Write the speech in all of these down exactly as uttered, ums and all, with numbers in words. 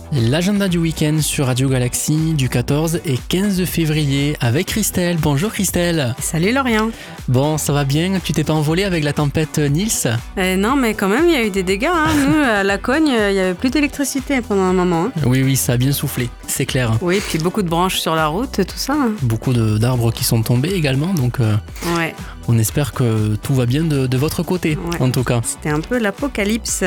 L'agenda du week-end sur Radio Galaxie du quatorze et quinze février avec Christelle. Bonjour Christelle. Salut Lorient. Bon, ça va bien? Tu t'es pas envolé avec la tempête Nils? euh, Non, mais quand même, il y a eu des dégâts. Hein. Nous, à La Cogne, il n'y avait plus d'électricité pendant un moment. Hein. Oui, oui, ça a bien soufflé, c'est clair. Oui, puis beaucoup de branches sur la route, tout ça. Hein. Beaucoup de, d'arbres qui sont tombés également, donc euh, ouais. on espère que tout va bien de, de votre côté, ouais. en tout cas. C'était un peu l'apocalypse.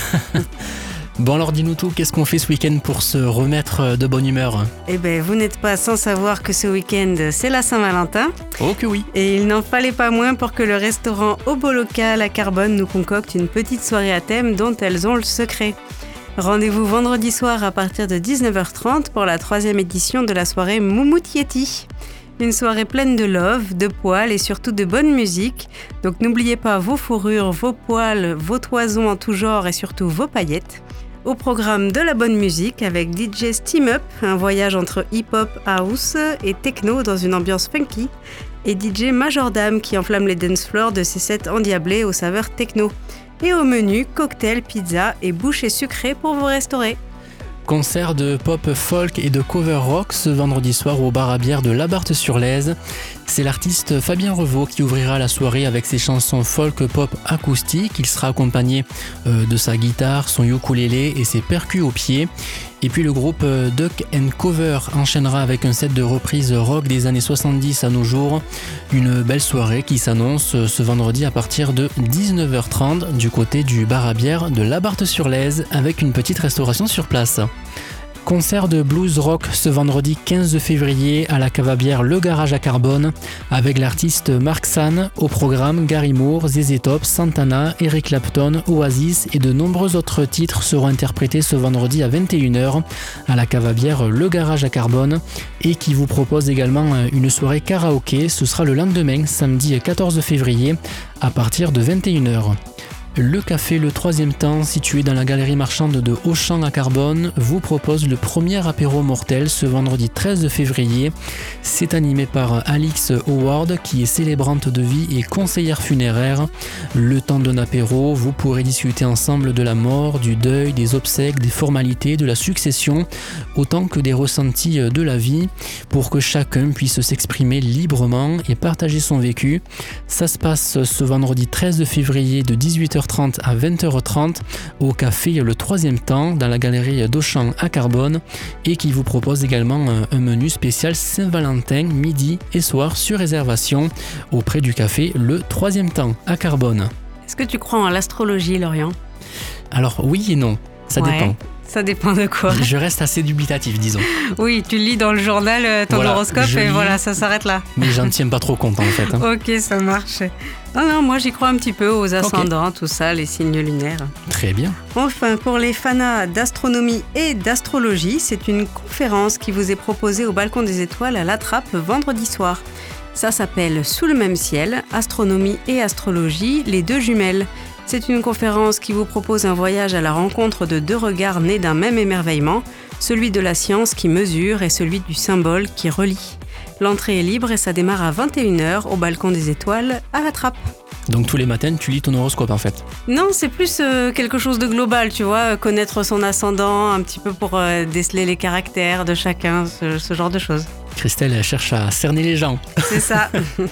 Bon alors dis-nous tout, qu'est-ce qu'on fait ce week-end pour se remettre de bonne humeur? Eh bien, vous n'êtes pas sans savoir que ce week-end, c'est la Saint-Valentin. Oh que oui. Et il n'en fallait pas moins pour que le restaurant Au Beau Local à Carbone nous concocte une petite soirée à thème dont elles ont le secret. Rendez-vous vendredi soir à partir de dix-neuf heures trente pour la troisième édition de la soirée Moumout Yeti. Une soirée pleine de love, de poils et surtout de bonne musique. Donc n'oubliez pas vos fourrures, vos poils, vos toisons en tout genre et surtout vos paillettes. Au programme de la bonne musique avec D J Steam Up, un voyage entre hip-hop, house et techno dans une ambiance funky, et D J Majordame qui enflamme les dance floors de ses sets endiablés aux saveurs techno. Et au menu, cocktail, pizza et bouchées sucrées pour vous restaurer. Concert de pop folk et de cover rock ce vendredi soir au bar à bière de Labarthe-sur-Lèze. C'est l'artiste Fabien Revaux qui ouvrira la soirée avec ses chansons folk pop acoustiques. Il sera accompagné euh, de sa guitare, son ukulélé et ses percus au pied. Et puis le groupe Duck and Cover enchaînera avec un set de reprises rock des années soixante-dix à nos jours. Une belle soirée qui s'annonce ce vendredi à partir de dix-neuf heures trente du côté du bar à bière de Labarthe-sur-Lèze avec une petite restauration sur place. Concert de blues rock ce vendredi quinze février à la cave à bière Le Garage à Carbone avec l'artiste Mark San. Au programme, Gary Moore, Z Z Top, Santana, Eric Clapton, Oasis et de nombreux autres titres seront interprétés ce vendredi à vingt et une heures à la cave à bière Le Garage à Carbone et qui vous propose également une soirée karaoké. Ce sera le lendemain, samedi quatorze février à partir de vingt et une heures. Le café Le Troisième Temps, situé dans la galerie marchande de Auchan à Carbone, vous propose le premier apéro mortel ce vendredi treize février. C'est animé par Alix Howard, qui est célébrante de vie et conseillère funéraire. Le temps d'un apéro, vous pourrez discuter ensemble de la mort, du deuil, des obsèques, des formalités, de la succession, autant que des ressentis de la vie, pour que chacun puisse s'exprimer librement et partager son vécu. Ça se passe ce vendredi treize février de dix-huit heures trente à vingt heures trente au café Le Troisième Temps dans la galerie d'Auchan à Carbone et qui vous propose également un menu spécial Saint-Valentin midi et soir sur réservation auprès du café Le Troisième Temps à Carbone. Est-ce que tu crois en l'astrologie, Lorient? Alors oui et non, ça ouais. dépend. Ça dépend de quoi? Je reste assez dubitatif, disons. Oui, tu lis dans le journal euh, ton voilà, horoscope et lis, voilà, ça s'arrête là. Mais j'en tiens pas trop compte en fait. Hein. Ok, ça marche. Non, non, moi j'y crois un petit peu aux ascendants, okay. Tout ça, les signes lunaires. Très bien. Enfin, pour les fanas d'astronomie et d'astrologie, c'est une conférence qui vous est proposée au Balcon des Étoiles à La Trappe vendredi soir. Ça s'appelle Sous le même ciel, astronomie et astrologie, les deux jumelles. C'est une conférence qui vous propose un voyage à la rencontre de deux regards nés d'un même émerveillement, celui de la science qui mesure et celui du symbole qui relie. L'entrée est libre et ça démarre à vingt et une heures au Balcon des Étoiles à La Trappe. Donc tous les matins, tu lis ton horoscope en fait? Non, c'est plus euh, quelque chose de global, tu vois, connaître son ascendant, un petit peu pour euh, déceler les caractères de chacun, ce, ce genre de choses. Christelle, elle cherche à cerner les gens. C'est ça.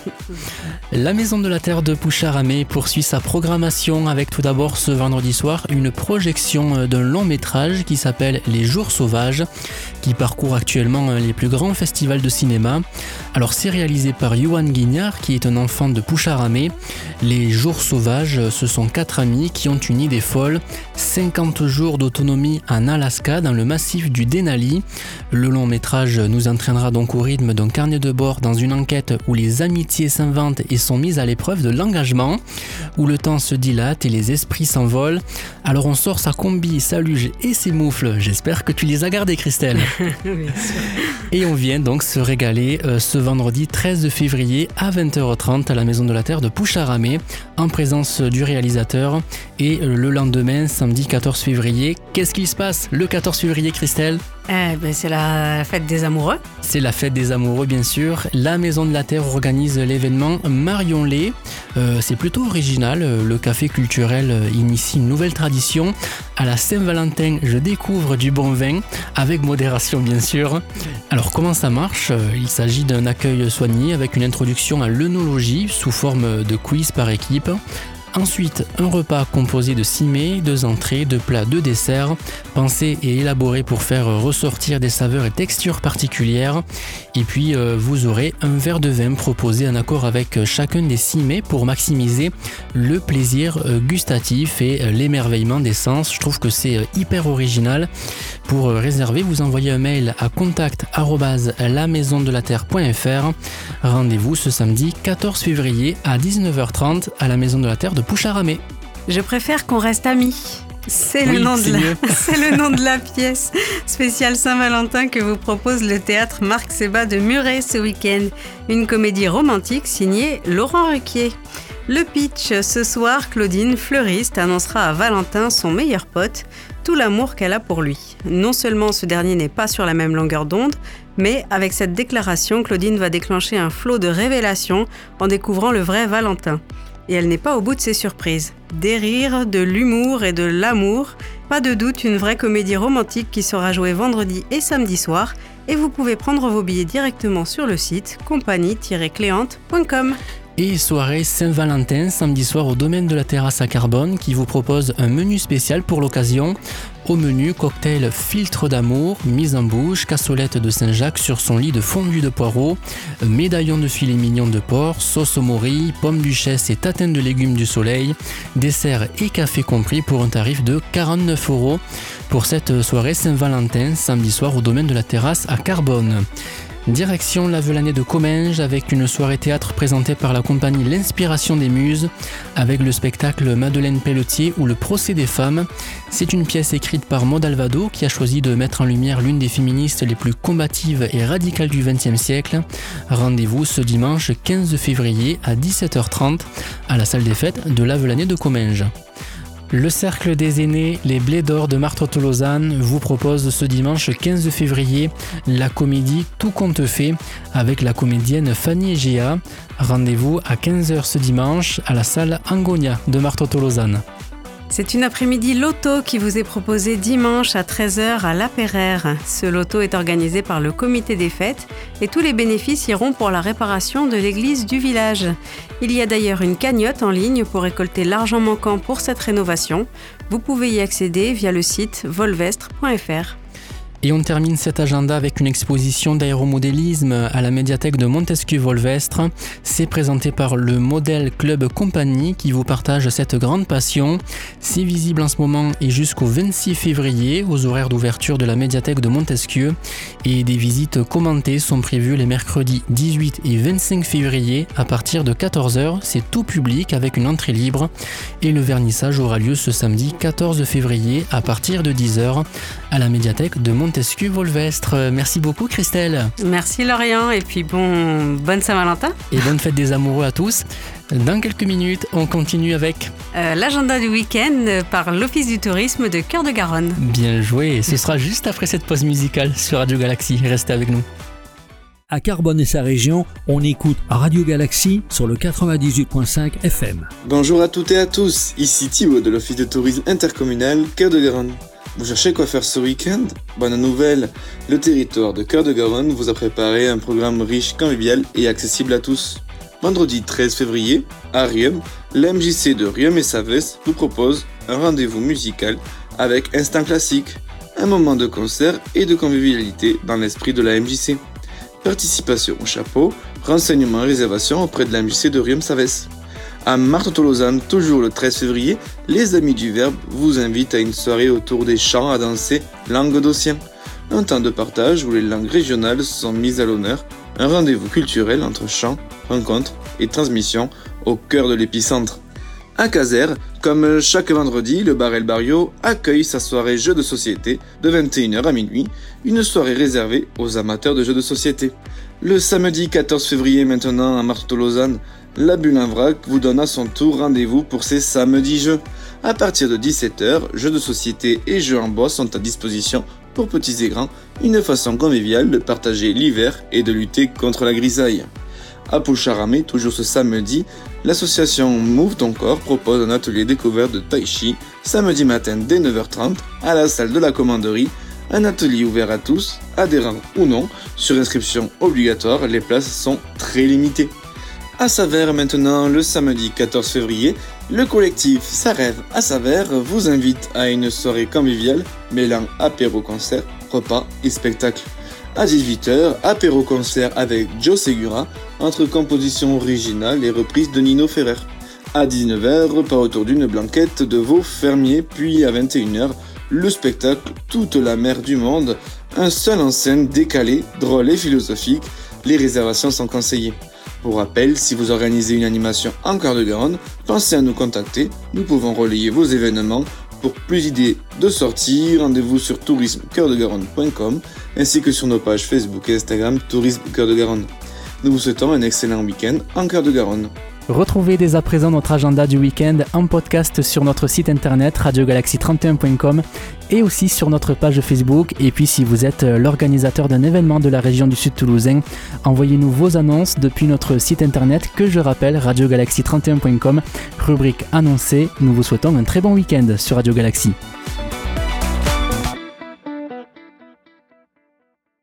La Maison de la Terre de Poucharamé poursuit sa programmation avec tout d'abord ce vendredi soir une projection d'un long métrage qui s'appelle Les Jours Sauvages, qui parcourt actuellement les plus grands festivals de cinéma. Alors c'est réalisé par Yohan Guignard, qui est un enfant de Poucharamé. Les Jours Sauvages, ce sont quatre amis qui ont une idée folle, cinquante jours d'autonomie en Alaska, dans le massif du Denali. Le long métrage nous entraînera donc au rythme d'un carnet de bord dans une enquête où les amitiés s'inventent et sont mises à l'épreuve de l'engagement, où le temps se dilate et les esprits s'envolent. Alors on sort sa combi, sa luge et ses moufles. J'espère que tu les as gardés, Christelle. Et on vient donc se régaler euh, ce vendredi treize février à vingt heures trente à la Maison de la Terre de Poucharamé, en présence du réalisateur. Et euh, le lendemain, samedi quatorze février, qu'est-ce qu'il se passe le quatorze février, Christelle? Eh ben, c'est la fête des amoureux. C'est la fête des amoureux, bien sûr. La Maison de la Terre organise l'événement Marion Lait. Euh, c'est plutôt original. Le café culturel initie une nouvelle tradition. À la Saint-Valentin, je découvre du bon vin, avec modération, bien sûr. Alors, comment ça marche ? Il s'agit d'un accueil soigné avec une introduction à l'œnologie sous forme de quiz par équipe. Ensuite, un repas composé de six mets, deux entrées, deux plats, deux desserts, pensés et élaborés pour faire ressortir des saveurs et textures particulières. Et puis, euh, vous aurez un verre de vin proposé en accord avec chacun des six mets pour maximiser le plaisir gustatif et l'émerveillement des sens. Je trouve que c'est hyper original. Pour réserver, vous envoyez un mail à contact arobase la maison de la terre point f r. Rendez-vous ce samedi quatorze février à dix-neuf heures trente à la Maison de la Terre de Poucharamé. Je préfère qu'on reste amis. C'est, oui, le nom c'est, de la... c'est le nom de la pièce spéciale Saint-Valentin que vous propose le théâtre Marc Sébat de Muret ce week-end. Une comédie romantique signée Laurent Ruquier. Le pitch, ce soir, Claudine, fleuriste, annoncera à Valentin, son meilleur pote, tout l'amour qu'elle a pour lui. Non seulement ce dernier n'est pas sur la même longueur d'onde, mais avec cette déclaration, Claudine va déclencher un flot de révélations en découvrant le vrai Valentin. Et elle n'est pas au bout de ses surprises. Des rires, de l'humour et de l'amour, pas de doute, une vraie comédie romantique qui sera jouée vendredi et samedi soir, et vous pouvez prendre vos billets directement sur le site compagnie tiret cléante point com. Et soirée Saint-Valentin, samedi soir au domaine de la Terrasse à Carbone, qui vous propose un menu spécial pour l'occasion. Au menu, cocktail filtre d'amour, mise en bouche, cassolette de Saint-Jacques sur son lit de fondu de poireaux, médaillon de filet mignon de porc, sauce au morille, pommes duchesse et tatin de légumes du soleil, dessert et café compris pour un tarif de quarante-neuf euros pour cette soirée Saint-Valentin, samedi soir au domaine de la Terrasse à Carbone. Direction la Velanée de Comminges avec une soirée théâtre présentée par la compagnie L'Inspiration des Muses avec le spectacle Madeleine Pelletier ou Le Procès des femmes. C'est une pièce écrite par Maud Alvado qui a choisi de mettre en lumière l'une des féministes les plus combatives et radicales du vingtième siècle. Rendez-vous ce dimanche quinze février à dix-sept heures trente à la salle des fêtes de la Velanée de Comminges. Le Cercle des Aînés, les Blés d'Or de Marthe-Tolosane vous propose ce dimanche quinze février la comédie Tout compte fait avec la comédienne Fanny Egea. Rendez-vous à quinze heures ce dimanche à la salle Angonia de Marthe-Tolosane. C'est une après-midi loto qui vous est proposée dimanche à treize heures à La Peyrère. Ce loto est organisé par le comité des fêtes et tous les bénéfices iront pour la réparation de l'église du village. Il y a d'ailleurs une cagnotte en ligne pour récolter l'argent manquant pour cette rénovation. Vous pouvez y accéder via le site volvestre point f r. Et on termine cet agenda avec une exposition d'aéromodélisme à la médiathèque de Montesquieu-Volvestre. C'est présenté par le Model Club Compagnie qui vous partage cette grande passion. C'est visible en ce moment et jusqu'au vingt-six février aux horaires d'ouverture de la médiathèque de Montesquieu. Et des visites commentées sont prévues les mercredis dix-huit et vingt-cinq février à partir de quatorze heures. C'est tout public avec une entrée libre. Et le vernissage aura lieu ce samedi quatorze février à partir de dix heures à la médiathèque de Montesquieu. Montesquieu-Volvestre. Merci beaucoup Christelle. Merci Lorient et puis bon, bonne Saint-Valentin. Et bonne fête des amoureux à tous. Dans quelques minutes, on continue avec euh, l'agenda du week-end par l'Office du tourisme de Cœur de Garonne. Bien joué, ce sera juste après cette pause musicale sur Radio Galaxy. Restez avec nous. À Carbone et sa région, on écoute Radio Galaxy sur le quatre-vingt-dix-huit virgule cinq F M. Bonjour à toutes et à tous, ici Thibaut de l'Office de tourisme intercommunal Cœur de Garonne. Vous cherchez quoi faire ce week-end ? Bonne nouvelle, le territoire de Cœur de Garonne vous a préparé un programme riche, convivial et accessible à tous. Vendredi treize février, à Riom, l'M J C de Riom et Savès vous propose un rendez-vous musical avec Instant Classique, un moment de concert et de convivialité dans l'esprit de la M J C. Participation au chapeau, renseignements et réservations auprès de la M J C de Riom Savès. À Marthe-Tolosane, toujours le treize février, les Amis du Verbe vous invitent à une soirée autour des chants à danser languedocien. Un temps de partage où les langues régionales sont mises à l'honneur, un rendez-vous culturel entre chants, rencontres et transmissions au cœur de l'épicentre. À Caser, comme chaque vendredi, le Bar El Barrio accueille sa soirée jeux de société de vingt et une heures à minuit, une soirée réservée aux amateurs de jeux de société. Le samedi quatorze février maintenant à Marthe-Tolosane, la Bulle en Vrac vous donne à son tour rendez-vous pour ses samedis jeux. À partir de dix-sept heures, jeux de société et jeux en bois sont à disposition pour petits et grands, une façon conviviale de partager l'hiver et de lutter contre la grisaille. À Poucharamé, toujours ce samedi, l'association Move Ton Corps propose un atelier découverte de Tai Chi, samedi matin dès neuf heures trente, à la salle de la commanderie. Un atelier ouvert à tous, adhérents ou non, sur inscription obligatoire, les places sont très limitées. À Savère maintenant, le samedi quatorze février, le collectif Ça rêve à Savère vous invite à une soirée conviviale mêlant apéro-concert, repas et spectacle. À dix-huit heures, apéro-concert avec Joe Segura, entre compositions originales et reprises de Nino Ferrer. À dix-neuf heures, repas autour d'une blanquette de veau fermier, puis à vingt et une heures, le spectacle Toute la mer du monde, un seul en scène décalé, drôle et philosophique. Les réservations sont conseillées. Pour rappel, si vous organisez une animation en Cœur-de-Garonne, pensez à nous contacter, nous pouvons relayer vos événements. Pour plus d'idées de sorties, rendez-vous sur tourisme cœur de garonne point com ainsi que sur nos pages Facebook et Instagram Tourisme Cœur de Garonne. Nous vous souhaitons un excellent week-end en Cœur-de-Garonne. Retrouvez dès à présent notre agenda du week-end en podcast sur notre site internet radio galaxie trente et un point com et aussi sur notre page Facebook. Et puis si vous êtes l'organisateur d'un événement de la région du Sud Toulousain, envoyez-nous vos annonces depuis notre site internet que je rappelle radio galaxie trente et un point com, rubrique annoncée. Nous vous souhaitons un très bon week-end sur Radio Galaxie.